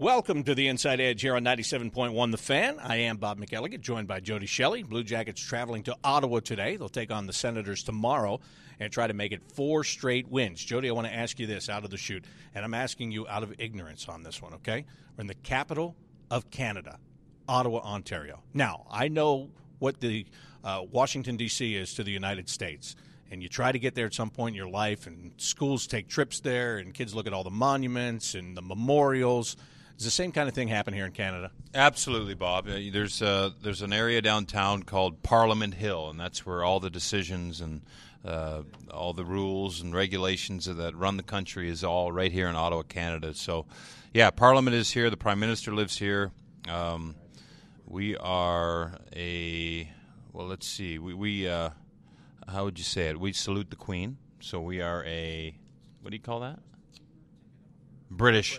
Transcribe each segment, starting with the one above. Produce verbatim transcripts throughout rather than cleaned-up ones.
Welcome to the Inside Edge here on ninety-seven point one The Fan. I am Bob McElligott, joined by Jody Shelley. Blue Jackets traveling to Ottawa today. They'll take on the Senators tomorrow and try to make it four straight wins. Jody, I want to ask you this out of the chute, and I'm asking you out of ignorance on this one, okay? We're in the capital of Canada, Ottawa, Ontario. Now, I know what the uh, Washington, D C is to the United States, and you try to get there at some point in your life, and schools take trips there, and kids look at all the monuments and the memorials. Does the same kind of thing happen here in Canada? Absolutely, Bob. Uh, There's uh, there's an area downtown called Parliament Hill, and that's where all the decisions and uh, all the rules and regulations that run the country is all right here in Ottawa, Canada. So, yeah, Parliament is here. The Prime Minister lives here. Um, we are a, well, let's see. We, we uh, how would you say it? We salute the Queen. So we are a, what do you call that? British.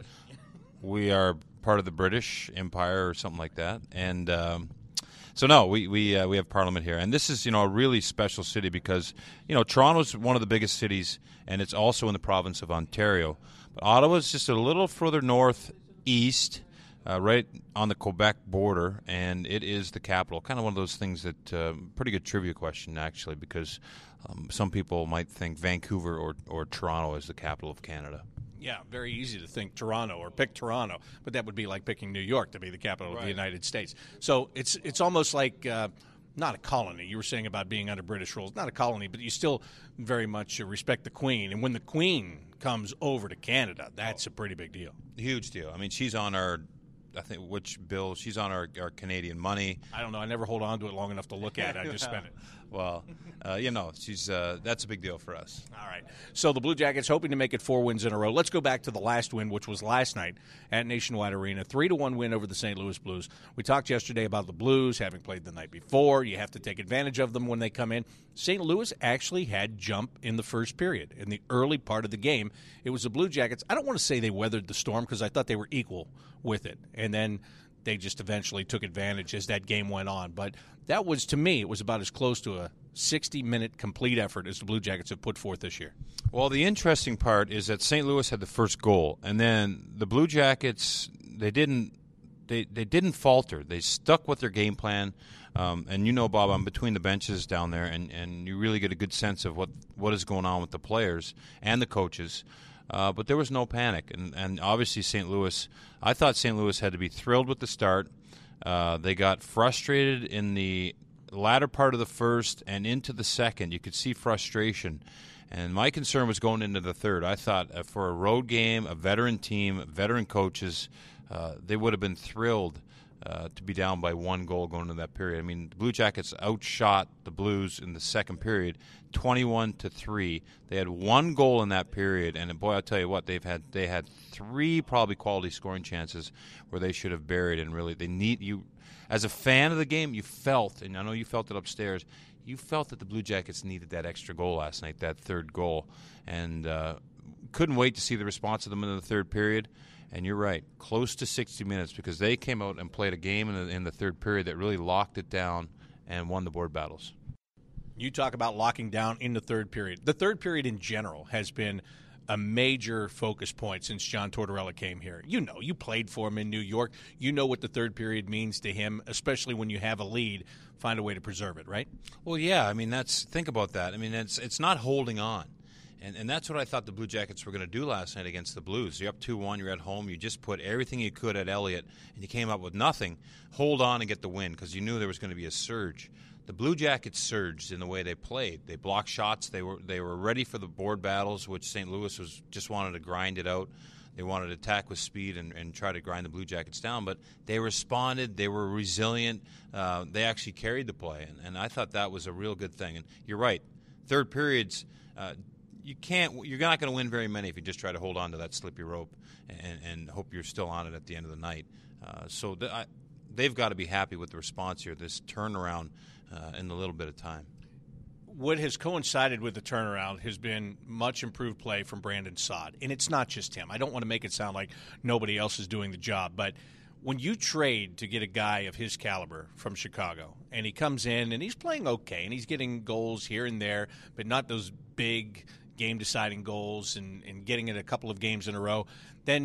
We are part of the British Empire or something like that, and um, so no, we we uh, we have Parliament here, and this is you know a really special city because you know Toronto's one of the biggest cities, and it's also in the province of Ontario, but Ottawa's just a little further northeast, uh, right on the Quebec border, and it is the capital. Kind of one of those things that uh, pretty good trivia question actually, because um, some people might think Vancouver or or Toronto is the capital of Canada. Yeah, very easy to think Toronto or pick Toronto, but that would be like picking New York to be the capital right. of the United States. So it's it's almost like uh, not a colony. You were saying about being under British rule. Not a colony, but you still very much respect the Queen. And when the Queen comes over to Canada, that's a pretty big deal. Huge deal. I mean, she's on our, I think, which bill? She's on our, our Canadian money. I don't know. I never hold on to it long enough to look at it. I just spend it. Well, uh, you know, she's uh, that's a big deal for us. All right. So the Blue Jackets hoping to make it four wins in a row. Let's go back to the last win, which was last night at Nationwide Arena. three to one win over the Saint Louis Blues. We talked yesterday about the Blues having played the night before. You have to take advantage of them when they come in. Saint Louis actually had jump in the first period. In the early part of the game, it was the Blue Jackets. I don't want to say they weathered the storm because I thought they were equal with it. And then they just eventually took advantage as that game went on. But that was, to me, it was about as close to a sixty-minute complete effort as the Blue Jackets have put forth this year. Well, the interesting part is that Saint Louis had the first goal, and then the Blue Jackets, they didn't they, they didn't falter. They stuck with their game plan. Um, and you know, Bob, I'm between the benches down there, and, and you really get a good sense of what, what is going on with the players and the coaches. Uh, but there was no panic, and, and obviously Saint Louis, I thought Saint Louis had to be thrilled with the start. Uh, they got frustrated in the latter part of the first and into the second. You could see frustration, and my concern was going into the third. I thought uh, for a road game, a veteran team, veteran coaches, uh, they would have been thrilled uh, to be down by one goal going into that period. I mean, the Blue Jackets outshot the Blues in the second period, twenty-one to three. They had one goal in that period, and boy, I'll tell you what, they've had they had three probably quality scoring chances where they should have buried. And really, they need you as a fan of the game. You felt, and I know you felt it upstairs, you felt that the Blue Jackets needed that extra goal last night, that third goal, and uh, couldn't wait to see the response of them in the third period. And you're right, close to sixty minutes, because they came out and played a game in the, in the third period that really locked it down and won the board battles. You talk about locking down in the third period. The third period in general has been a major focus point since John Tortorella came here. You know, you played for him in New York. You know what the third period means to him, especially when you have a lead. Find a way to preserve it, right? Well, yeah. I mean, that's think about that. I mean, it's it's not holding on. And and that's what I thought the Blue Jackets were going to do last night against the Blues. You're up two one, you're at home, you just put everything you could at Elliott, and you came up with nothing. Hold on and get the win, because you knew there was going to be a surge. The Blue Jackets surged in the way they played. They blocked shots. They were they were ready for the board battles, which Saint Louis was just wanted to grind it out. They wanted to attack with speed and, and try to grind the Blue Jackets down, but they responded. They were resilient. Uh, they actually carried the play, and, and I thought that was a real good thing. And you're right. Third periods. Uh, You can't. You're not going to win very many if you just try to hold on to that slippy rope and, and hope you're still on it at the end of the night. Uh, so th- I, they've got to be happy with the response here, this turnaround uh, in a little bit of time. What has coincided with the turnaround has been much improved play from Brandon Saad, and it's not just him. I don't want to make it sound like nobody else is doing the job, but when you trade to get a guy of his caliber from Chicago, and he comes in and he's playing okay, and he's getting goals here and there, but not those big game-deciding goals and, and getting it a couple of games in a row, then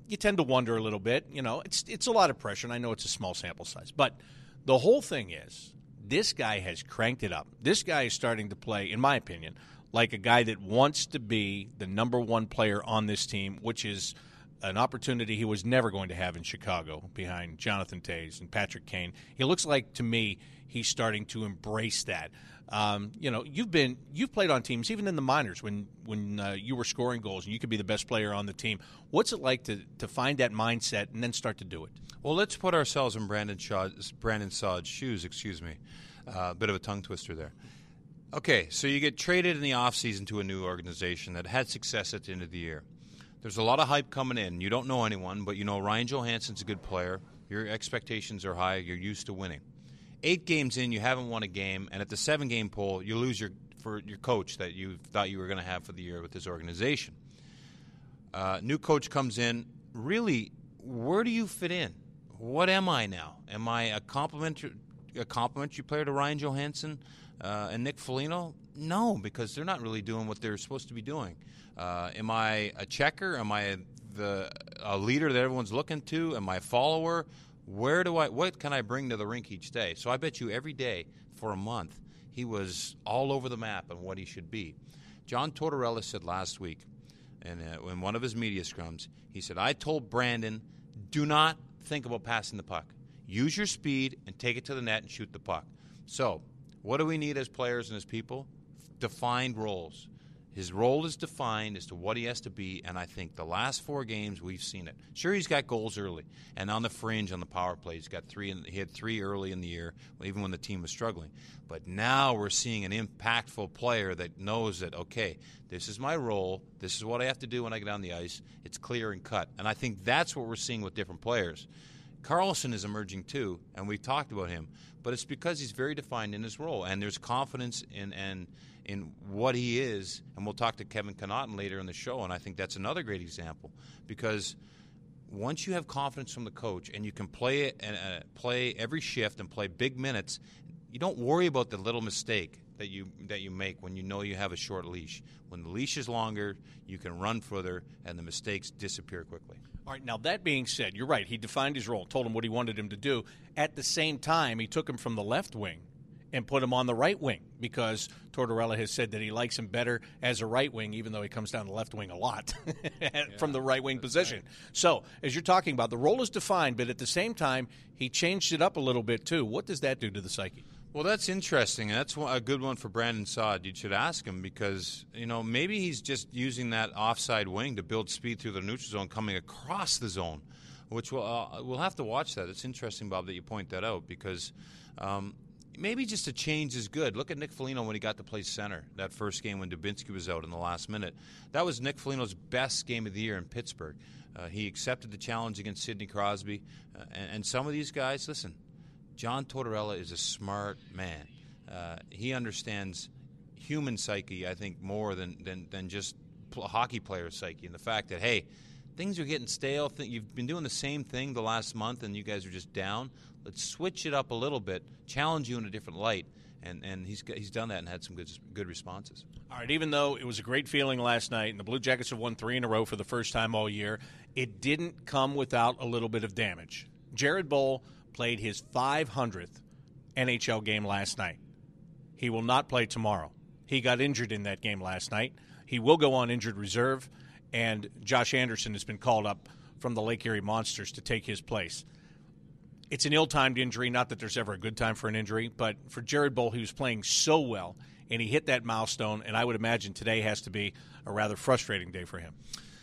you tend to wonder a little bit. You know, it's it's a lot of pressure, and I know it's a small sample size. But the whole thing is, this guy has cranked it up. This guy is starting to play, in my opinion, like a guy that wants to be the number one player on this team, which is an opportunity he was never going to have in Chicago behind Jonathan Toews and Patrick Kane. He looks like, to me, he's starting to embrace that. Um, you know, you've been you've played on teams, even in the minors, when when uh, you were scoring goals and you could be the best player on the team. What's it like to to find that mindset and then start to do it? Well, let's put ourselves in Brandon Shaw's, Brandon Saad's shoes. Excuse me, a uh, bit of a tongue twister there. Okay, so you get traded in the offseason to a new organization that had success at the end of the year. There's a lot of hype coming in. You don't know anyone, but you know Ryan Johansson's a good player. Your expectations are high. You're used to winning. Eight games in, you haven't won a game, and at the seven-game poll, you lose your for your coach that you thought you were going to have for the year with this organization. Uh, new coach comes in. Really, where do you fit in? What am I now? Am I a complimentary, a complimentary player to Ryan Johansson uh, and Nick Foligno? No, because they're not really doing what they're supposed to be doing. Uh, am I a checker? Am I the a leader that everyone's looking to? Am I a follower? Where do I? What can I bring to the rink each day? So I bet you every day for a month he was all over the map on what he should be. John Tortorella said last week, and uh, in one of his media scrums, he said, "I told Brandon, do not think about passing the puck. Use your speed and take it to the net and shoot the puck." So, what do we need as players and as people? Defined roles. His role is defined as to what he has to be, and I think the last four games we've seen it. Sure, he's got goals early, and on the fringe on the power play, he's got three. In, he had three early in the year, even when the team was struggling. But now we're seeing an impactful player that knows that, okay, this is my role. This is what I have to do when I get on the ice. It's clear and cut, and I think that's what we're seeing with different players. Carlson is emerging too, and we've talked about him, but it's because he's very defined in his role, and there's confidence in and in what he is, and we'll talk to Kevin Connaughton later in the show, and I think that's another great example, because once you have confidence from the coach and you can play it and uh, play every shift and play big minutes, you don't worry about the little mistake that you that you make when you know you have a short leash. When the leash is longer, you can run further, and the mistakes disappear quickly. All right, now that being said, you're right. He defined his role, told him what he wanted him to do. At the same time, he took him from the left wing and put him on the right wing, because Tortorella has said that he likes him better as a right wing, even though he comes down the left wing a lot from the right wing position. Right. So, as you're talking about, the role is defined, but at the same time, he changed it up a little bit too. What does that do to the psyche? Well, that's interesting. That's a good one for Brandon Saad. You should ask him, because, you know, maybe he's just using that offside wing to build speed through the neutral zone coming across the zone, which we'll, uh, we'll have to watch that. It's interesting, Bob, that you point that out, because um, maybe just a change is good. Look at Nick Foligno when he got to play center that first game when Dubinsky was out in the last minute. That was Nick Foligno's best game of the year in Pittsburgh. Uh, he accepted the challenge against Sidney Crosby. Uh, and, and some of these guys, listen, John Tortorella is a smart man. Uh, he understands human psyche, I think, more than, than, than just a hockey player's psyche. And the fact that, hey, things are getting stale. You've been doing the same thing the last month and you guys are just down. Let's switch it up a little bit, challenge you in a different light. And, and he's he's done that and had some good good responses. All right, even though it was a great feeling last night and the Blue Jackets have won three in a row for the first time all year, it didn't come without a little bit of damage. Jared Boll played his five hundredth N H L game last night. He will not play tomorrow. He got injured in that game last night. He will go on injured reserve, and Josh Anderson has been called up from the Lake Erie Monsters to take his place. It's an ill-timed injury, not that there's ever a good time for an injury, but for Jared Boll, he was playing so well, and he hit that milestone, and I would imagine today has to be a rather frustrating day for him.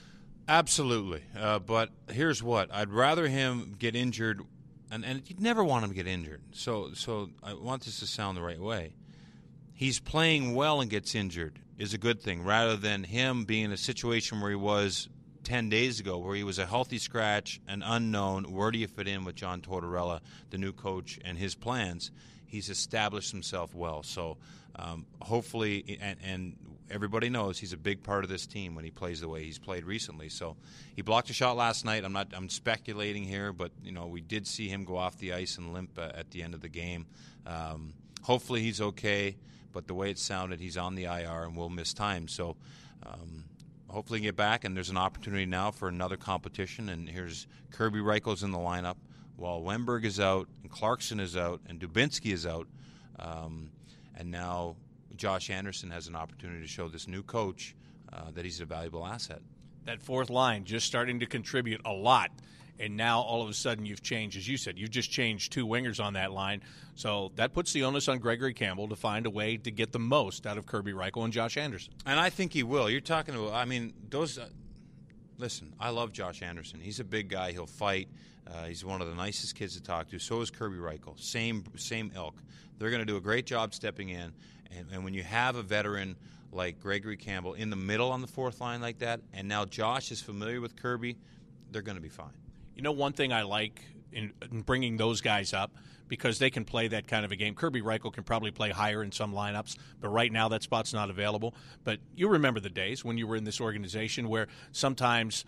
Absolutely. Uh, but here's what. I'd rather him get injured, and, and you'd never want him to get injured, so so I want this to sound the right way. He's playing well and gets injured is a good thing, rather than him being in a situation where he was ten days ago, where he was a healthy scratch, an unknown. Where do you fit in with John Tortorella, the new coach, and his plans? He's established himself well. So um, hopefully, and, and everybody knows he's a big part of this team when he plays the way he's played recently. So he blocked a shot last night. I'm not. I'm speculating here, but you know we did see him go off the ice and limp uh, at the end of the game. Um, hopefully he's okay. But the way it sounded, he's on the I R and will miss time. So. Um, hopefully get back, and there's an opportunity now for another competition. And here's Kirby Reichel's in the lineup, while Wennberg is out, and Clarkson is out, and Dubinsky is out. Um, and now Josh Anderson has an opportunity to show this new coach uh, that he's a valuable asset. That fourth line just starting to contribute a lot. And now all of a sudden you've changed, as you said, you've just changed two wingers on that line. So that puts the onus on Gregory Campbell to find a way to get the most out of Kirby Reichel and Josh Anderson. And I think he will. You're talking about, I mean, those, uh, listen, I love Josh Anderson. He's a big guy. He'll fight. Uh, he's one of the nicest kids to talk to. So is Kirby Reichel. Same, same ilk. They're going to do a great job stepping in. And, and when you have a veteran like Gregory Campbell in the middle on the fourth line like that, and now Josh is familiar with Kirby, they're going to be fine. You know, one thing I like in, in bringing those guys up, because they can play that kind of a game. Kirby Reichel can probably play higher in some lineups, but right now that spot's not available. But you remember the days when you were in this organization where sometimes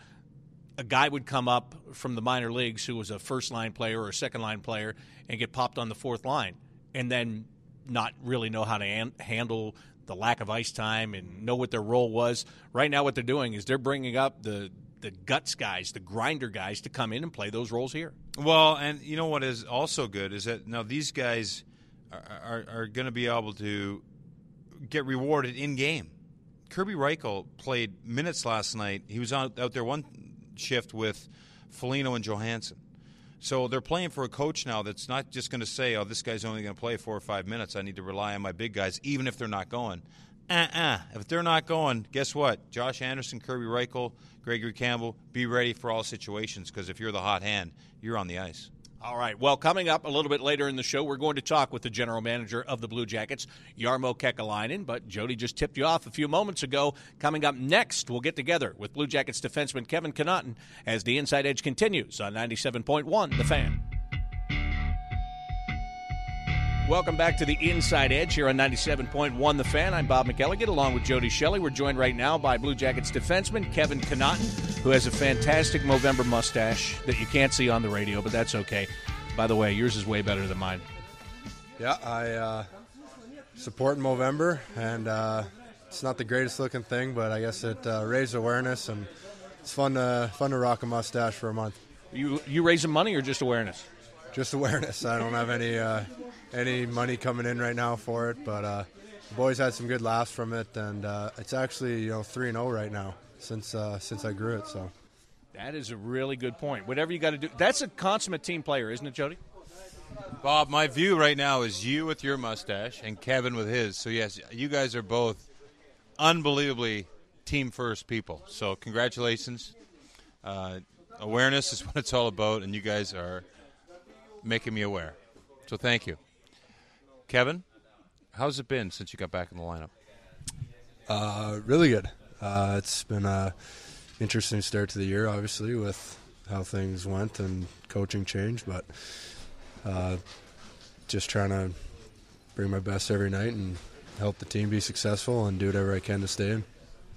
a guy would come up from the minor leagues who was a first-line player or a second-line player and get popped on the fourth line and then not really know how to an- handle the lack of ice time and know what their role was. Right now what they're doing is they're bringing up the – the guts guys, the grinder guys to come in and play those roles here. Well, and you know what is also good is that now these guys are, are, are going to be able to get rewarded in game. Kirby Reichel played minutes last night. He was out, out there one shift with Foligno and Johansson. So they're playing for a coach now that's not just going to say, oh, this guy's only going to play four or five minutes. I need to rely on my big guys, even if they're not going. Uh-uh. If they're not going, guess what? Josh Anderson, Kirby Reichel, Gregory Campbell, be ready for all situations, because if you're the hot hand, you're on the ice. All right. Well, coming up a little bit later in the show, we're going to talk with the general manager of the Blue Jackets, Jarmo Kekalainen. But Jody just tipped you off a few moments ago. Coming up next, we'll get together with Blue Jackets defenseman Kevin Connauton as the Inside Edge continues on ninety-seven point one The Fan. Welcome back to the Inside Edge here on ninety-seven point one The Fan. I'm Bob McElligott along with Jody Shelley. We're joined right now by Blue Jackets defenseman Kevin Connauton, who has a fantastic Movember mustache that you can't see on the radio, but that's okay. By the way, yours is way better than mine. Yeah, I uh, support Movember, and uh, it's not the greatest looking thing, but I guess it uh, raised awareness, and it's fun to, fun to rock a mustache for a month. You you raising money or just awareness? Just awareness. I don't have any uh, any money coming in right now for it, but uh, the boys had some good laughs from it, and uh, it's actually you know three and zero right now since uh, since I grew it. So that is a really good point. Whatever you got to do, that's a consummate team player, isn't it, Jody? Bob, my view right now is you with your mustache and Kevin with his. So yes, you guys are both unbelievably team first people. So congratulations. Uh, awareness is what it's all about, and you guys are making me aware. So thank you. Kevin, how's it been since you got back in the lineup? Uh, really good. Uh, it's been an interesting start to the year, obviously, with how things went and coaching change, but uh, just trying to bring my best every night and help the team be successful and do whatever I can to stay in.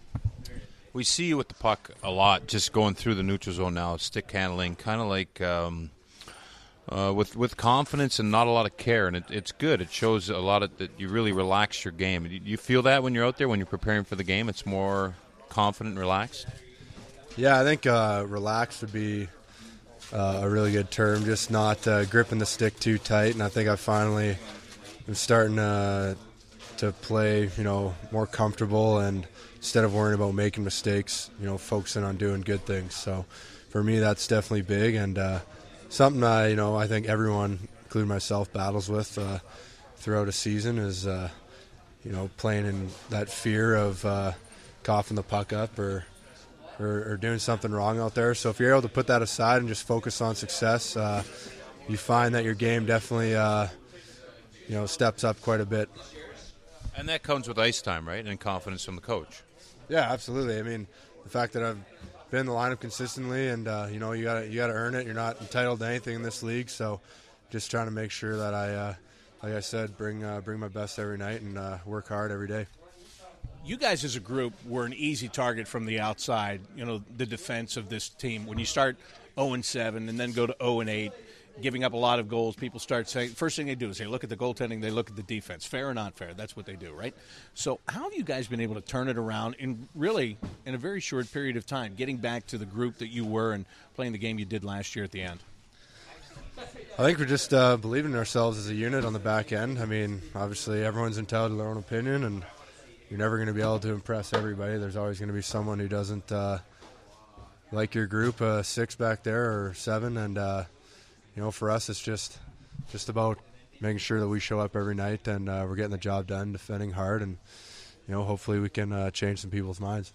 We see you with the puck a lot, just going through the neutral zone now, stick handling, kind of like um, – Uh, with with confidence and not a lot of care, and it, it's good. It shows a lot of that you really relax your game. Do you feel that when you're out there, when you're preparing for the game, it's more confident and relaxed? Yeah, I think uh, relaxed would be uh, a really good term, just not uh, gripping the stick too tight, and I think I finally am starting uh, to play, you know, more comfortable, and instead of worrying about making mistakes, you know, focusing on doing good things. So for me, that's definitely big, and uh, something I, you know, I think everyone, including myself, battles with uh, throughout a season is, uh, you know, playing in that fear of uh, coughing the puck up or, or or doing something wrong out there. So if you're able to put that aside and just focus on success, uh, you find that your game definitely, uh, you know, steps up quite a bit. And that comes with ice time, right, and confidence from the coach. Yeah, absolutely. I mean, the fact that I've been in the lineup consistently, and uh, you know you got you got to earn it. You're not entitled to anything in this league, so just trying to make sure that I, uh, like I said, bring uh, bring my best every night and uh, work hard every day. You guys as a group were an easy target from the outside. You know, the defense of this team. When you start oh and seven and then go to oh and eight, giving up a lot of goals, people start saying, first thing they do is they look at the goaltending, they look at the defense. Fair or not fair, that's what they do, right? So how have you guys been able to turn it around in really in a very short period of time, getting back to the group that you were and playing the game you did last year at the end? I think we're just uh, believing in ourselves as a unit on the back end. I mean, obviously everyone's entitled to their own opinion, and you're never going to be able to impress everybody. There's always going to be someone who doesn't uh, like your group, uh, six back there or seven, and uh, you know, for us, it's just just about making sure that we show up every night and uh, we're getting the job done, defending hard, and you know, hopefully we can uh, change some people's minds.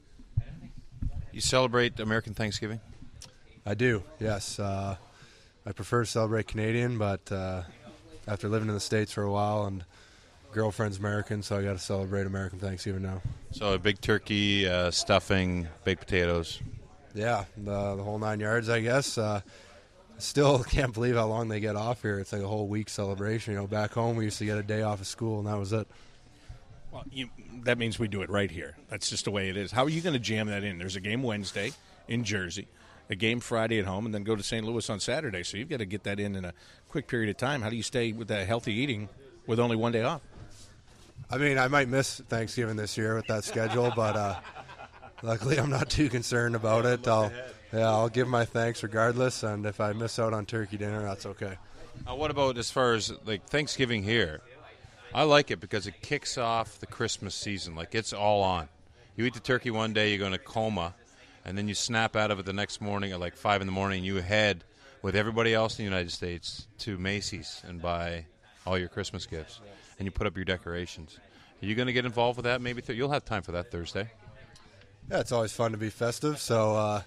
You celebrate American Thanksgiving? I do, yes. Uh, I prefer to celebrate Canadian, but uh, after living in the States for a while, and girlfriend's American, so I got to celebrate American Thanksgiving now. So a big turkey, uh, stuffing, baked potatoes. Yeah, the, the whole nine yards, I guess. Uh, Still can't believe how long they get off here. It's like a whole week celebration. You know, back home we used to get a day off of school, and that was it. Well, you, that means we do it right here. That's just the way it is. How are you going to jam that in? There's a game Wednesday in Jersey, a game Friday at home, and then go to Saint Louis on Saturday. So you've got to get that in in a quick period of time. How do you stay with that healthy eating with only one day off? I mean, I might miss Thanksgiving this year with that schedule, but uh, luckily I'm not too concerned about it. I'll Yeah, I'll give my thanks regardless, and if I miss out on turkey dinner, that's okay. Uh, what about as far as like Thanksgiving here? I like it because it kicks off the Christmas season. Like, it's all on. You eat the turkey one day, you go in a coma, and then you snap out of it the next morning at like five in the morning. You head with everybody else in the United States to Macy's and buy all your Christmas gifts, and you put up your decorations. Are you going to get involved with that? Maybe th- you'll have time for that Thursday. Yeah, it's always fun to be festive, so uh,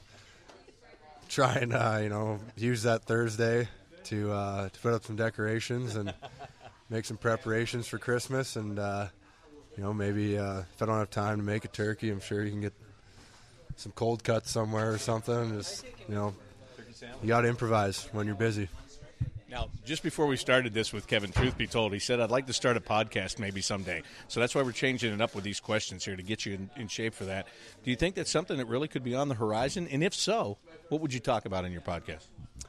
try and uh, you know, use that Thursday to uh, to put up some decorations and make some preparations for Christmas. And uh, you know, maybe uh, if I don't have time to make a turkey, I'm sure you can get some cold cuts somewhere or something. Just, you know, you got to improvise when you're busy. Now, just before we started this with Kevin, truth be told, he said, I'd like to start a podcast maybe someday. So that's why we're changing it up with these questions here to get you in, in shape for that. Do you think that's something that really could be on the horizon? And if so, what would you talk about in your podcast?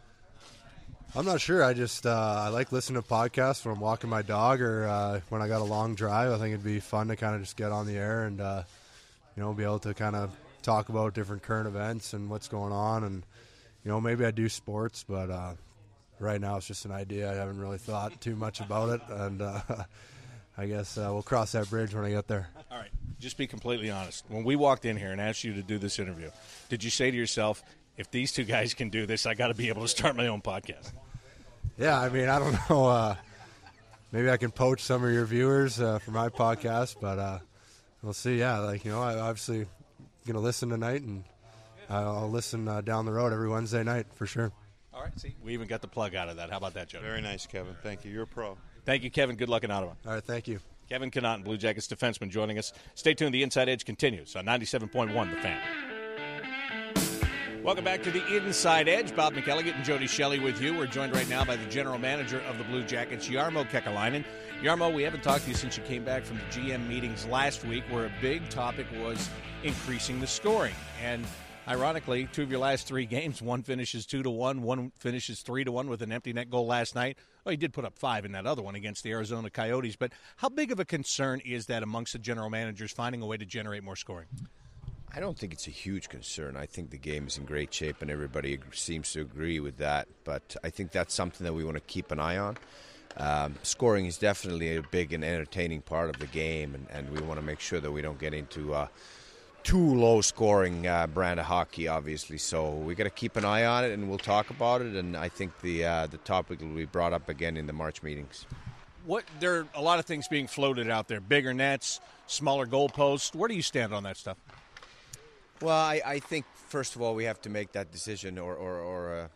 I'm not sure. I just uh, I like listening to podcasts when I'm walking my dog or uh, when I got a long drive. I think it'd be fun to kind of just get on the air and, uh, you know, be able to kind of talk about different current events and what's going on. And, you know, maybe I do sports, but uh, right now it's just an idea. I haven't really thought too much about it, and uh, I guess uh, we'll cross that bridge when I get there. All right. Just be completely honest. When we walked in here and asked you to do this interview, did you say to yourself, if these two guys can do this, I got to be able to start my own podcast? Yeah, I mean, I don't know. Uh, maybe I can poach some of your viewers uh, for my podcast, but uh, we'll see. Yeah, like, you know, I obviously going to listen tonight, and I'll listen uh, down the road every Wednesday night for sure. All right, see, we even got the plug out of that. How about that, Joe? Very nice, Kevin. Thank you. You're a pro. Thank you, Kevin. Good luck in Ottawa. All right, thank you. Kevin Connauton, Blue Jackets defenseman, joining us. Stay tuned. The Inside Edge continues on ninety-seven point one The Fan. Welcome back to the Inside Edge. Bob McElligott and Jody Shelley with you. We're joined right now by the general manager of the Blue Jackets, Jarmo Kekalainen. Jarmo, we haven't talked to you since you came back from the G M meetings last week, where a big topic was increasing the scoring. And ironically, two of your last three games, one finishes two to one, one finishes three to one with an empty net goal last night. Well, he did put up five in that other one against the Arizona Coyotes. But how big of a concern is that amongst the general managers finding a way to generate more scoring? I don't think it's a huge concern. I think the game is in great shape, and everybody seems to agree with that. But I think that's something that we want to keep an eye on. Um, scoring is definitely a big and entertaining part of the game, and, and we want to make sure that we don't get into uh, too low-scoring uh, brand of hockey, obviously. So we got to keep an eye on it, and we'll talk about it. And I think the uh, the topic will be brought up again in the March meetings. What there are a lot of things being floated out there: bigger nets, smaller goalposts. Where do you stand on that stuff? Well, I, I think, first of all, we have to make that decision or, or, or uh,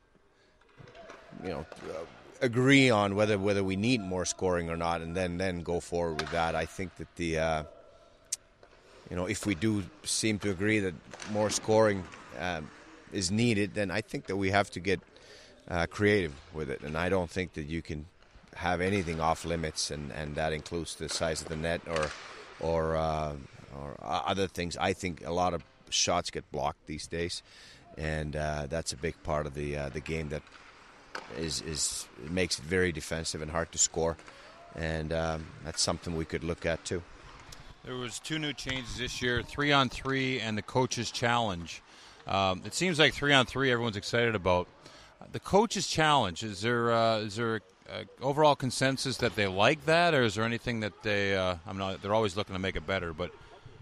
you know, uh, agree on whether whether we need more scoring or not, and then, then go forward with that. I think that the, uh, you know, if we do seem to agree that more scoring um, is needed, then I think that we have to get uh, creative with it. And I don't think that you can have anything off limits, and, and that includes the size of the net or, or, uh, or other things. I think a lot of shots get blocked these days, and uh, that's a big part of the uh, the game that is is it makes it very defensive and hard to score, and um, that's something we could look at too. There was two new changes this year: three on three and the coach's challenge. Um, it seems like three on three everyone's excited about. The coach's challenge, is there uh, is there a overall consensus that they like that, or is there anything that they? Uh, I'm not. They're always looking to make it better, but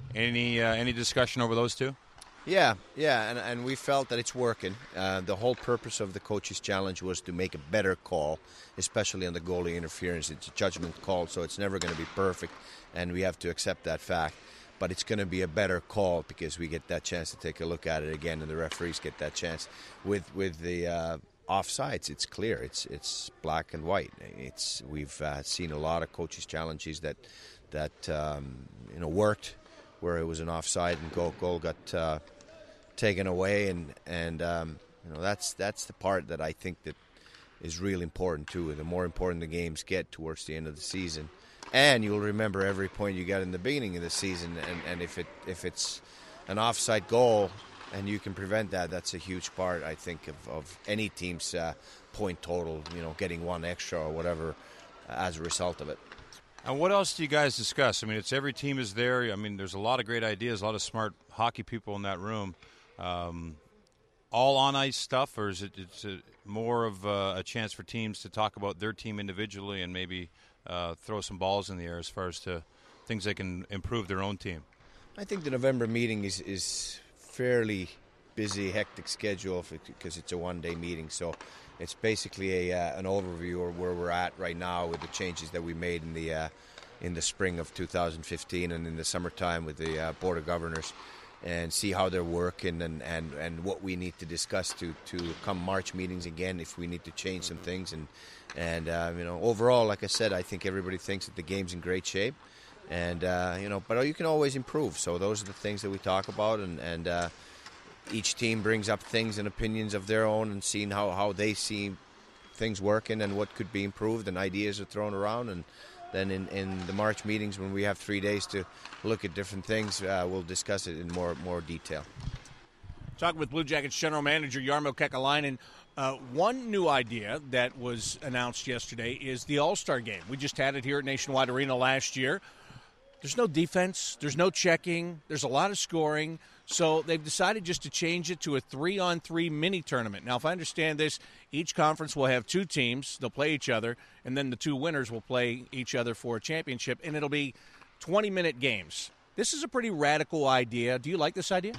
any uh, any discussion over those two? Yeah, yeah, and and we felt that it's working. Uh, the whole purpose of the coach's challenge was to make a better call, especially on the goalie interference. It's a judgment call, so it's never going to be perfect, and we have to accept that fact. But it's going to be a better call because we get that chance to take a look at it again, and the referees get that chance. With with the uh, offsides, it's clear. It's it's black and white. It's we've uh, seen a lot of coaches' challenges that that um, you know worked, where it was an offside and goal goal got uh, taken away, and and um, you know that's that's the part that I think that is real important too. The more important the games get towards the end of the season, and you'll remember every point you got in the beginning of the season, and, and if it if it's an offside goal and you can prevent that, that's a huge part, I think, of, of any team's uh, point total. You know, getting one extra or whatever uh, as a result of it. And what else do you guys discuss? I mean, it's every team is there. I mean, there's a lot of great ideas, a lot of smart hockey people in that room. Um, all on ice stuff, or is it it's a, more of a, a chance for teams to talk about their team individually and maybe uh, throw some balls in the air as far as to things they can improve their own team? I think the November meeting is is fairly busy, hectic schedule because it's a one-day meeting. So it's basically a uh, an overview of where we're at right now with the changes that we made in the uh, in the spring of two thousand fifteen and in the summertime with the uh, Board of Governors, and see how they're working and, and, and what we need to discuss to, to come March meetings again if we need to change some things. And and uh, you know, overall, like I said, I think everybody thinks that the game's in great shape. And uh, you know, but you can always improve. So those are the things that we talk about, and and uh, each team brings up things and opinions of their own, and seeing how, how they see things working and what could be improved, and ideas are thrown around. And then in, in the March meetings, when we have three days to look at different things, uh, we'll discuss it in more more detail. Talking with Blue Jackets General Manager Jarmo Kekalainen. Uh, one new idea that was announced yesterday is the All-Star Game. We just had it here at Nationwide Arena last year. There's no defense. There's no checking. There's a lot of scoring. So they've decided just to change it to a three-on-three mini-tournament. Now, if I understand this, each conference will have two teams. They'll play each other, and then the two winners will play each other for a championship, and it'll be twenty-minute games. This is a pretty radical idea. Do you like this idea?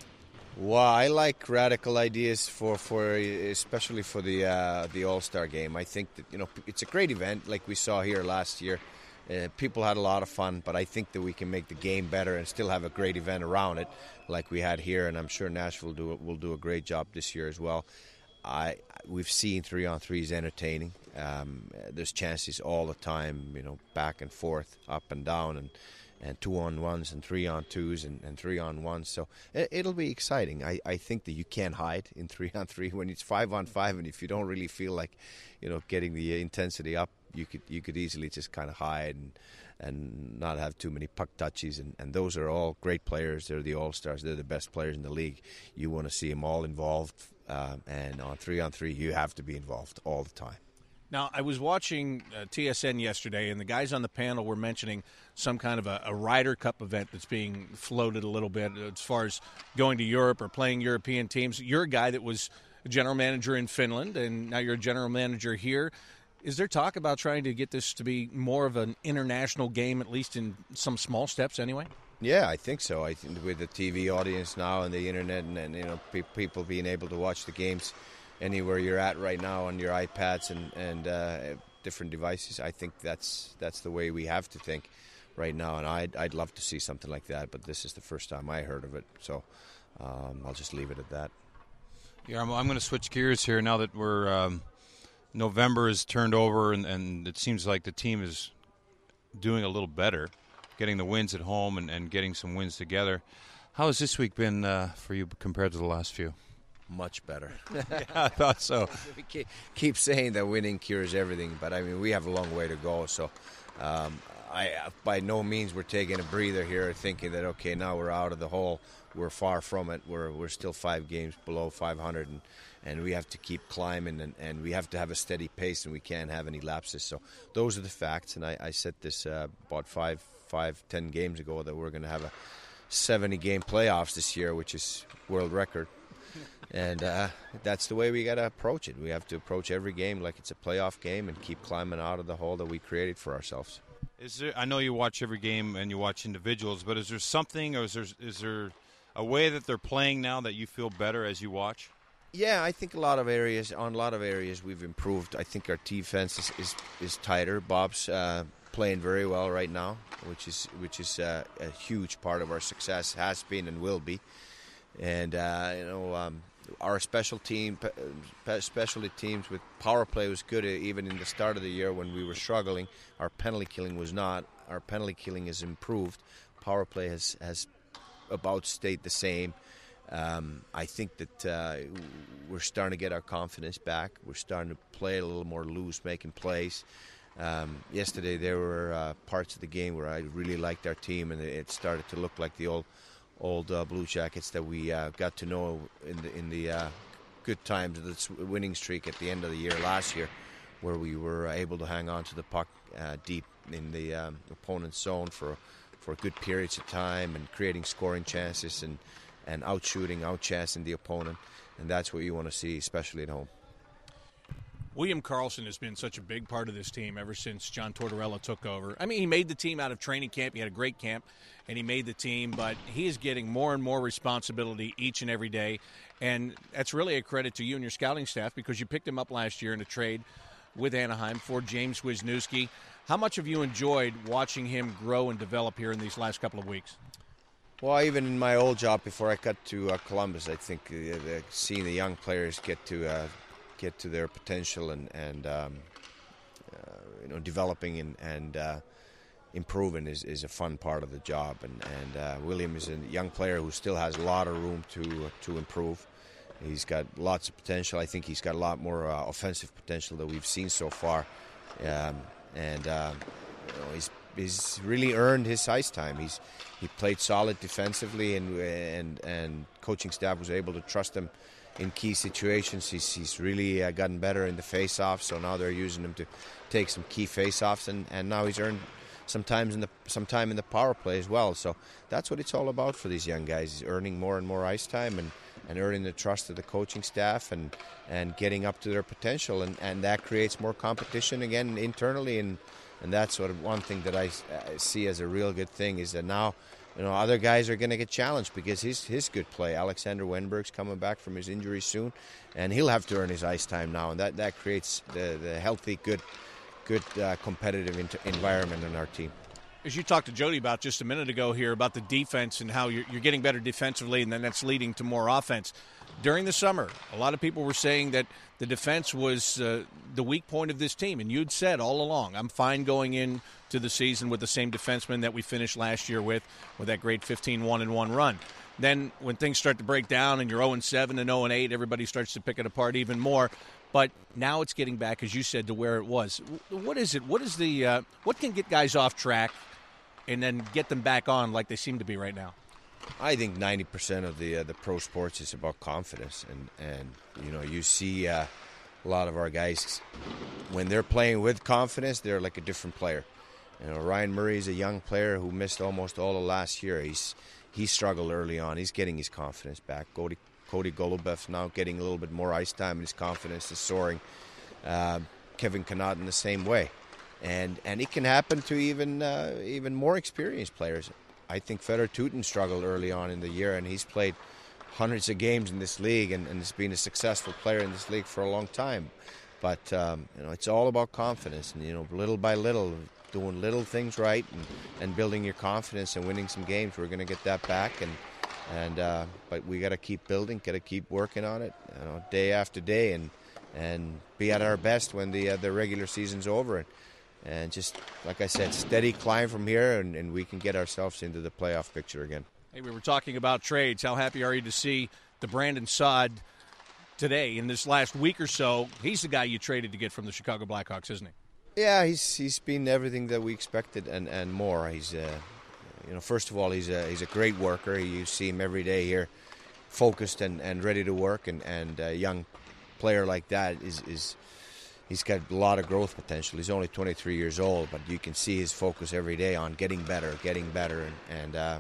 Well, I like radical ideas for, for especially for the uh, the All-Star Game. I think that, you know, it's a great event like we saw here last year. Uh, people had a lot of fun, but I think that we can make the game better and still have a great event around it like we had here, and I'm sure Nashville do it, will do a great job this year as well. I We've seen three-on-threes entertaining. Um, there's chances all the time, you know, back and forth, up and down, and, and two-on-ones and three-on-twos and, and three-on-ones. So it, it'll be exciting. I, I think that you can't hide in three-on-three when it's five-on-five, and if you don't really feel like, you know, getting the intensity up, you could you could easily just kind of hide and and not have too many puck touches. And, and those are all great players. They're the all-stars. They're the best players in the league. You want to see them all involved. Uh, and on three-on-three, you have to be involved all the time. Now, I was watching uh, T S N yesterday, and the guys on the panel were mentioning some kind of a, a Ryder Cup event that's being floated a little bit as far as going to Europe or playing European teams. You're a guy that was a general manager in Finland, and now you're a general manager here. Is there talk about trying to get this to be more of an international game, at least in some small steps anyway? Yeah, I think so. I think with the T V audience now and the internet, and, and you know, pe- people being able to watch the games anywhere you're at right now on your iPads and and uh, different devices, I think that's that's the way we have to think right now. And I'd I'd love to see something like that, but this is the first time I heard of it, so um, I'll just leave it at that. Yeah, I'm, I'm going to switch gears here now that we're. Um November is turned over, and, and it seems like the team is doing a little better, getting the wins at home and, and getting some wins together. How has this week been uh, for you compared to the last few? Much better. Yeah, I thought so. We keep, keep saying that winning cures everything, but, I mean, we have a long way to go. So um, I by no means we're taking a breather here thinking that, okay, now we're out of the hole. We're far from it. We're we're still five games below five hundred, and and we have to keep climbing, and, and we have to have a steady pace, and we can't have any lapses. So those are the facts, and I, I said this uh, about five, five, ten games ago that we're going to have a seventy-game playoffs this year, which is world record. And uh, that's the way we got to approach it. We have to approach every game like it's a playoff game and keep climbing out of the hole that we created for ourselves. Is there? I know you watch every game and you watch individuals, but is there something, or is there is there a way that they're playing now that you feel better as you watch? Yeah, I think a lot of areas, on a lot of areas, we've improved. I think our defense is is, is tighter. Bob's uh, playing very well right now, which is which is uh, a huge part of our success, has been and will be. And uh, you know. Um, Our special team, specialty teams with power play was good even in the start of the year when we were struggling. Our penalty killing was not. Our penalty killing has improved. Power play has, has about stayed the same. Um, I think that uh, we're starting to get our confidence back. We're starting to play a little more loose, making plays. Um, yesterday there were uh, parts of the game where I really liked our team, and it started to look like the old old uh, Blue Jackets that we uh, got to know in the in the uh, good times of the winning streak at the end of the year last year, where we were able to hang on to the puck uh, deep in the um, opponent's zone for for good periods of time and creating scoring chances and, and out-shooting, out-chancing the opponent. And that's what you want to see, especially at home. William Karlsson has been such a big part of this team ever since John Tortorella took over. I mean, he made the team out of training camp. He had a great camp, and he made the team. But he is getting more and more responsibility each and every day. And that's really a credit to you and your scouting staff, because you picked him up last year in a trade with Anaheim for James Wisniewski. How much have you enjoyed watching him grow and develop here in these last couple of weeks? Well, even in my old job before I got to uh, Columbus, I think uh, the, seeing the young players get to uh, – get to their potential and, and um, uh, you know, developing and, and uh, improving is, is a fun part of the job. And, and uh, William is a young player who still has a lot of room to uh, to improve. He's got lots of potential. I think he's got a lot more uh, offensive potential that we've seen so far. Um, and uh, you know, he's he's really earned his ice time. He's he played solid defensively, and and and coaching staff was able to trust him in key situations. He's, he's really uh, gotten better in the face-offs, so now they're using him to take some key face-offs, and, and now he's earned some, times in the, some time in the power play as well. So that's what it's all about for these young guys, is earning more and more ice time and, and earning the trust of the coaching staff and, and getting up to their potential, and, and that creates more competition again internally, and, and that's sort of one thing that I, I see as a real good thing, is that now you know, other guys are going to get challenged because his his good play. Alexander Wenberg's coming back from his injury soon, and he'll have to earn his ice time now, and that, that creates the, the healthy, good, good uh, competitive inter- environment in our team. As you talked to Jody about just a minute ago here about the defense and how you're, you're getting better defensively, and then that's leading to more offense. During the summer, a lot of people were saying that the defense was uh, the weak point of this team, and you'd said all along, I'm fine going in to the season with the same defenseman that we finished last year with, with that great fifteen one and one run. Then when things start to break down and you're oh and seven and oh and eight, everybody starts to pick it apart even more. But now it's getting back, as you said, to where it was. What is it? What is the uh, what can get guys off track and then get them back on like they seem to be right now? I think ninety percent of the uh, the pro sports is about confidence, and, and you know, you see uh, a lot of our guys, when they're playing with confidence, they're like a different player. You know, Ryan Murray is a young player who missed almost all of last year. He's he struggled early on. He's getting his confidence back. Cody, Cody Golubev now getting a little bit more ice time, and his confidence is soaring. Uh, Kevin Connaughton the same way, and and it can happen to even uh, even more experienced players. I think Fedor Tutin struggled early on in the year, and he's played hundreds of games in this league and, and has been a successful player in this league for a long time. But um, you know, it's all about confidence, and you know, little by little, doing little things right and, and building your confidence and winning some games. We're going to get that back, and and uh, but we got to keep building, got to keep working on it, you know, day after day, and and be at our best when the uh, the regular season's over. And, And just, like I said, steady climb from here, and, and we can get ourselves into the playoff picture again. Hey, we were talking about trades. How happy are you to see the Brandon Saad today in this last week or so? He's the guy you traded to get from the Chicago Blackhawks, isn't he? Yeah, he's he's been everything that we expected and, and more. He's, uh, you know, first of all, he's a he's a great worker. You see him every day here, focused and, and ready to work, and and uh, young player like that is is he's got a lot of growth potential. He's only twenty-three years old, but you can see his focus every day on getting better, getting better, and, and uh,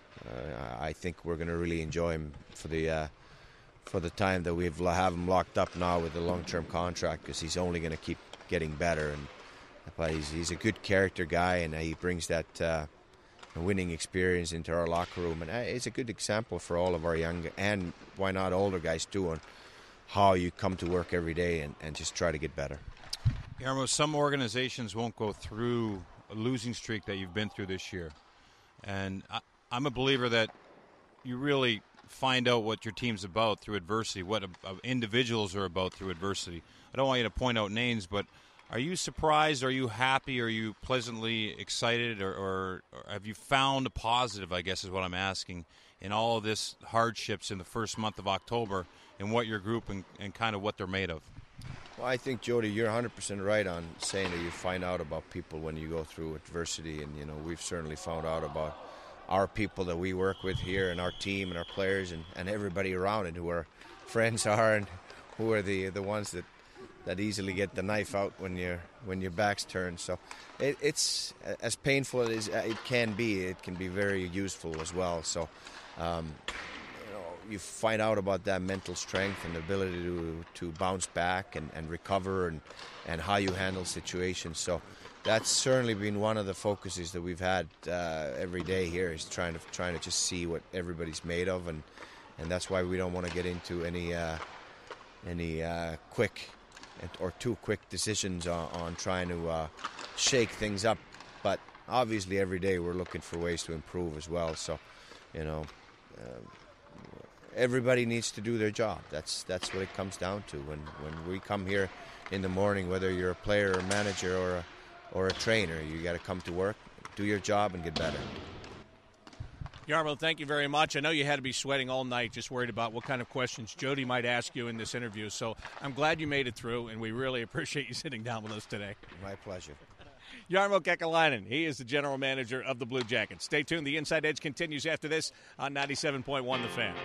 uh, I think we're going to really enjoy him for the uh, for the time that we've have him locked up now with the long-term contract, because he's only going to keep getting better. And but he's he's a good character guy, and he brings that uh, winning experience into our locker room, and it's a good example for all of our young and why not older guys too, on how you come to work every day and, and just try to get better. Jarmo, some organizations won't go through a losing streak that you've been through this year, and I, I'm a believer that you really find out what your team's about through adversity, what uh, individuals are about through adversity. I don't want you to point out names, but are you surprised? Are you happy? Are you pleasantly excited? Or, or, or have you found a positive, I guess is what I'm asking, in all of this hardships in the first month of October and what your group and, and kind of what they're made of? Well, I think, Jody, you're one hundred percent right on saying that you find out about people when you go through adversity. And, you know, we've certainly found out about our people that we work with here and our team and our players and, and everybody around it, who our friends are and who are the the ones that that easily get the knife out when your when your back's turned. So it, it's as painful as it can be. It can be very useful as well. So um, you know, you find out about that mental strength and the ability to to bounce back and, and recover, and and how you handle situations. So that's certainly been one of the focuses that we've had uh, every day here, is trying to trying to just see what everybody's made of, and and that's why we don't want to get into any uh, any uh, quick or too quick decisions on, on trying to uh, shake things up. But obviously every day we're looking for ways to improve as well. So, you know, uh, everybody needs to do their job. That's that's what it comes down to. When when we come here in the morning, whether you're a player or a manager or a, or a trainer, you got to come to work, do your job, and get better. Jarmo, thank you very much. I know you had to be sweating all night, just worried about what kind of questions Jody might ask you in this interview. So I'm glad you made it through, and we really appreciate you sitting down with us today. My pleasure. Jarmo Kekalainen, he is the general manager of the Blue Jackets. Stay tuned. The Inside Edge continues after this on ninety-seven point one The Fan.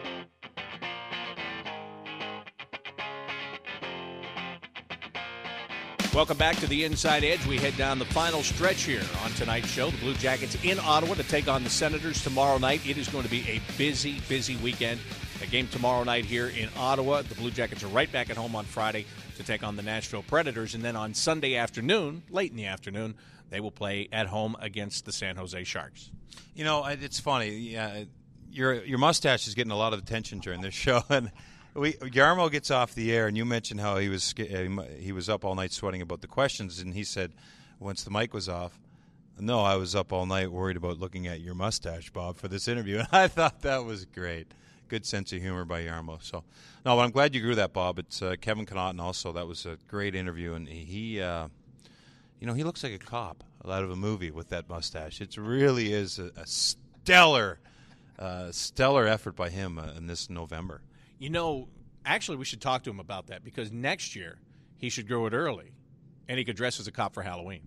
Welcome back to the Inside Edge. We head down the final stretch here on tonight's show. The Blue Jackets in Ottawa to take on the Senators tomorrow night. It is going to be a busy, busy weekend. A game tomorrow night here in Ottawa. The Blue Jackets are right back at home on Friday to take on the Nashville Predators. And then on Sunday afternoon, late in the afternoon, they will play at home against the San Jose Sharks. You know, it's funny. Yeah, your your mustache is getting a lot of attention during this show. And We Jarmo gets off the air, and you mentioned how he was he was up all night sweating about the questions, and he said once the mic was off, "No, I was up all night worried about looking at your mustache, Bob, for this interview." And I thought that was great. Good sense of humor by Jarmo. So, no, but I'm glad you grew that, Bob. It's uh, Kevin Connaughton also. That was a great interview, and he, uh, you know, he looks like a cop out of a movie with that mustache. It really is a, a stellar, uh, stellar effort by him uh, in this November. You know, actually, we should talk to him about that, because next year he should grow it early, and he could dress as a cop for Halloween.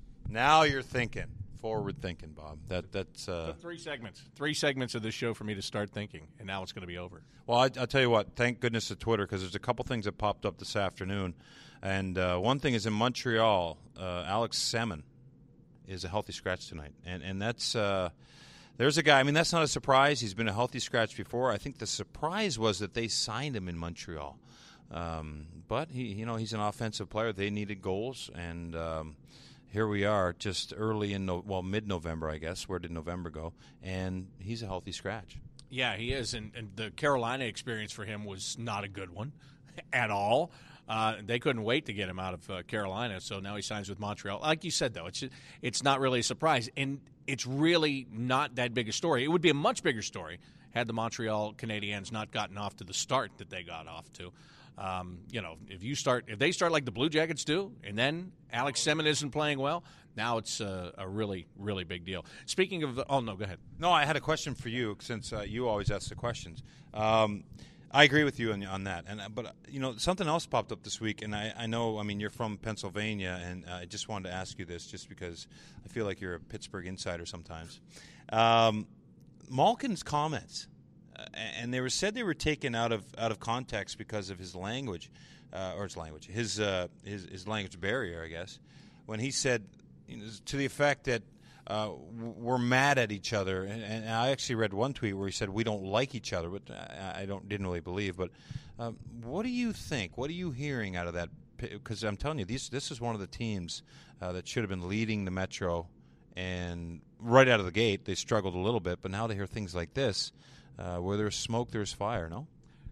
Now you're thinking. Forward thinking, Bob. That that's uh... three segments. Three segments of this show for me to start thinking, and now it's going to be over. Well, I, I'll tell you what. Thank goodness to Twitter, because there's a couple things that popped up this afternoon, and uh, one thing is in Montreal, uh, Alex Semin is a healthy scratch tonight, and and that's. Uh, There's a guy, I mean, that's not a surprise. He's been a healthy scratch before. I think the surprise was that they signed him in Montreal. Um, but, he, you know, he's an offensive player. They needed goals, and um, here we are just early in, no, well, mid-November, I guess. Where did November go? And he's a healthy scratch. Yeah, he is, and, and the Carolina experience for him was not a good one at all. Uh, they couldn't wait to get him out of uh, Carolina, so now he signs with Montreal. Like you said, though, it's it's not really a surprise, and it's really not that big a story. It would be a much bigger story had the Montreal Canadiens not gotten off to the start that they got off to. Um, you know, if you start, if they start like the Blue Jackets do, and then Alex Semin isn't playing well, now it's a, a really, really big deal. Speaking of, the, oh no, go ahead. No, I had a question for you, since uh, you always ask the questions. Um, I agree with you on, on that, and but you know, something else popped up this week, and I, I know, I mean, you're from Pennsylvania, and uh, I just wanted to ask you this, just because I feel like you're a Pittsburgh insider sometimes. Um, Malkin's comments, uh, and they were said they were taken out of out of context because of his language. uh, or his language, his, uh, his his language barrier, I guess, when he said, you know, to the effect that uh, we're mad at each other. And, and I actually read one tweet where he said we don't like each other, but I, I don't didn't really believe. But um, what do you think? What are you hearing out of that? Because I'm telling you, these, this is one of the teams uh, that should have been leading the Metro, and right out of the gate, they struggled a little bit. But now to hear things like this, uh, where there's smoke, there's fire, no?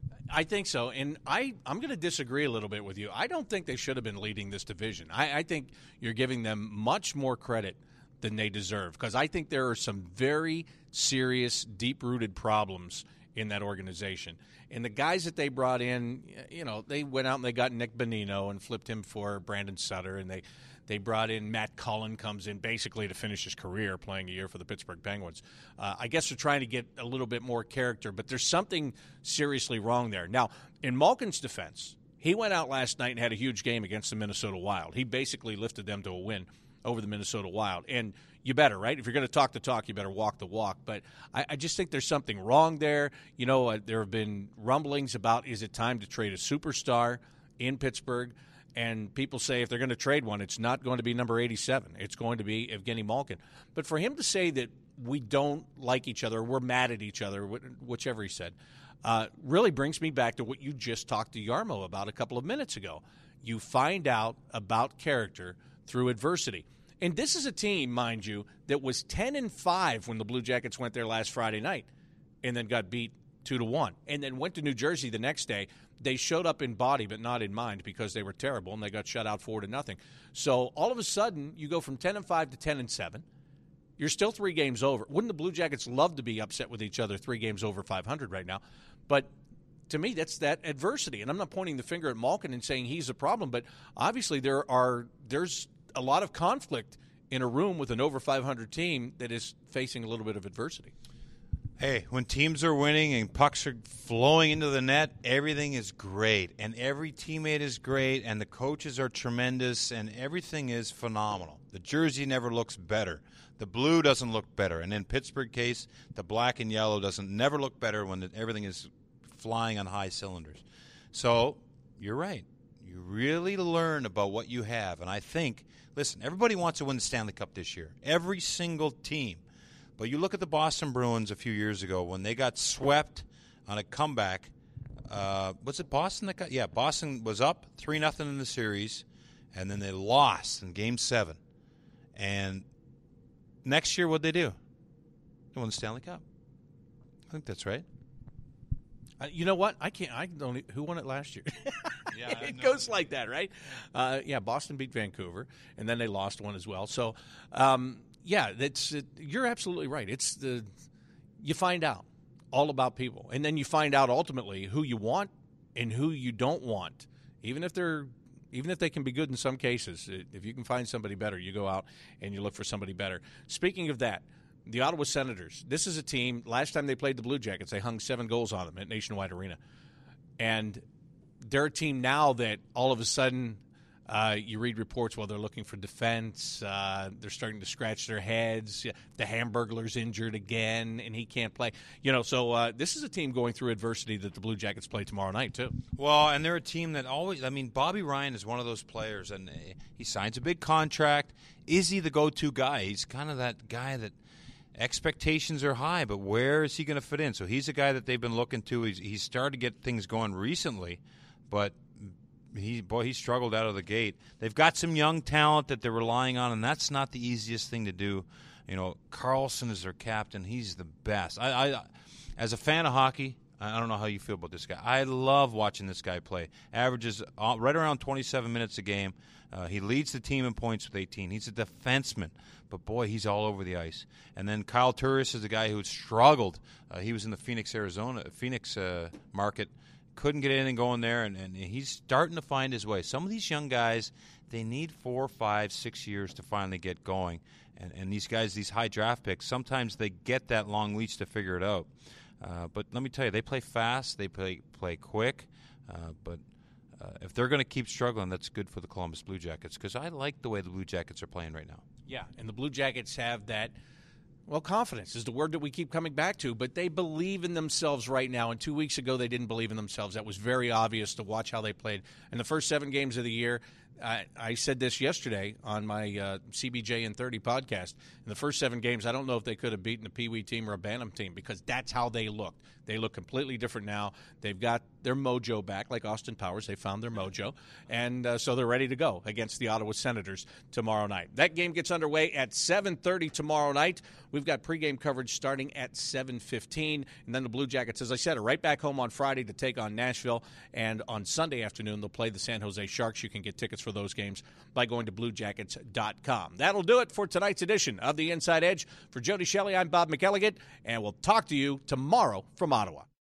I think so, and I, I'm going to disagree a little bit with you. I don't think they should have been leading this division. I, I think you're giving them much more credit than they deserve, because I think there are some very serious, deep-rooted problems in that organization. And the guys that they brought in, you know, they went out and they got Nick Bonino and flipped him for Brandon Sutter, and they, they brought in Matt Cullen, comes in basically to finish his career playing a year for the Pittsburgh Penguins. Uh, I guess they're trying to get a little bit more character, but there's something seriously wrong there. Now, in Malkin's defense, he went out last night and had a huge game against the Minnesota Wild. He basically lifted them to a win over the Minnesota Wild. And you better, right? If you're going to talk the talk, you better walk the walk. But I, I just think there's something wrong there. You know, uh, there have been rumblings about, is it time to trade a superstar in Pittsburgh? And people say if they're going to trade one, it's not going to be number eighty-seven. It's going to be Evgeny Malkin. But for him to say that we don't like each other, we're mad at each other, whichever he said, uh, really brings me back to what you just talked to Jarmo about a couple of minutes ago. You find out about character through adversity. And this is a team, mind you, that was ten and five when the Blue Jackets went there last Friday night and then got beat two to one, and then went to New Jersey the next day. They showed up in body but not in mind because they were terrible, and they got shut out four to nothing. So all of a sudden, you go from ten and five to ten and seven. You're still three games over. Wouldn't the Blue Jackets love to be upset with each other three games over five hundred right now? But to me, that's that adversity. And I'm not pointing the finger at Malkin and saying he's a problem, but obviously there are there's a lot of conflict in a room with an over five hundred team that is facing a little bit of adversity. Hey, when teams are winning and pucks are flowing into the net, everything is great, and every teammate is great, and the coaches are tremendous, and everything is phenomenal. The jersey never looks better. The blue doesn't look better. And in Pittsburgh case, the black and yellow doesn't never look better when everything is flying on high cylinders. So you're right. You really learn about what you have. And I think, listen, everybody wants to win the Stanley Cup this year. Every single team. But you look at the Boston Bruins a few years ago when they got swept on a comeback. Uh, was it Boston that got? Yeah, Boston was up three nothing in the series, and then they lost in Game Seven. And next year, what'd they do? They won the Stanley Cup. I think that's right. Uh, you know what? I can't. I don't. e- Who won it last year? Yeah, it no. goes like that, right? Uh, yeah, Boston beat Vancouver, and then they lost one as well. So, um, yeah, that's it, you're absolutely right. It's the you find out all about people, and then you find out ultimately who you want and who you don't want, even if they're even if they can be good in some cases. If you can find somebody better, you go out and you look for somebody better. Speaking of that, the Ottawa Senators. This is a team, last time they played the Blue Jackets, they hung seven goals on them at Nationwide Arena. And they're a team now that all of a sudden uh, you read reports, well, they're looking for defense. Uh, they're starting to scratch their heads. The Hamburglar's injured again, and he can't play. You know, so uh, this is a team going through adversity that the Blue Jackets play tomorrow night, too. Well, and they're a team that always – I mean, Bobby Ryan is one of those players, and he signs a big contract. Is he the go-to guy? He's kind of that guy that – expectations are high, but where is he going to fit in? So he's a guy that they've been looking to. He's, he's started to get things going recently, but he boy, he struggled out of the gate. They've got some young talent that they're relying on, and that's not the easiest thing to do. You know, Carlson is their captain. He's the best. I, I as a fan of hockey, I don't know how you feel about this guy. I love watching this guy play. Averages right around twenty-seven minutes a game. Uh, he leads the team in points with eighteen. He's a defenseman, but boy, he's all over the ice. And then Kyle Turris is a guy who struggled. Uh, he was in the Phoenix, Arizona, Phoenix uh, market, couldn't get anything going there, and, and he's starting to find his way. Some of these young guys, they need four, five, six years to finally get going. And, and these guys, these high draft picks, sometimes they get that long leash to figure it out. Uh, but let me tell you, they play fast, they play play quick, uh, but uh, if they're going to keep struggling, that's good for the Columbus Blue Jackets because I like the way the Blue Jackets are playing right now. Yeah, and the Blue Jackets have that Well, confidence is the word that we keep coming back to, but they believe in themselves right now. And two weeks ago, they didn't believe in themselves. That was very obvious to watch how they played. In the first seven games of the year, I, I said this yesterday on my uh, C B J in thirty podcast. In the first seven games, I don't know if they could have beaten a Pee Wee team or a Bantam team because that's how they looked. They look completely different now. They've got their mojo back, like Austin Powers. They found their mojo, and uh, so they're ready to go against the Ottawa Senators tomorrow night. That game gets underway at seven thirty tomorrow night. We've got pregame coverage starting at seven fifteen, and then the Blue Jackets, as I said, are right back home on Friday to take on Nashville, and on Sunday afternoon they'll play the San Jose Sharks. You can get tickets for those games by going to blue jackets dot com. That'll do it for tonight's edition of The Inside Edge. For Jody Shelley, I'm Bob McElligott, and we'll talk to you tomorrow from Ottawa.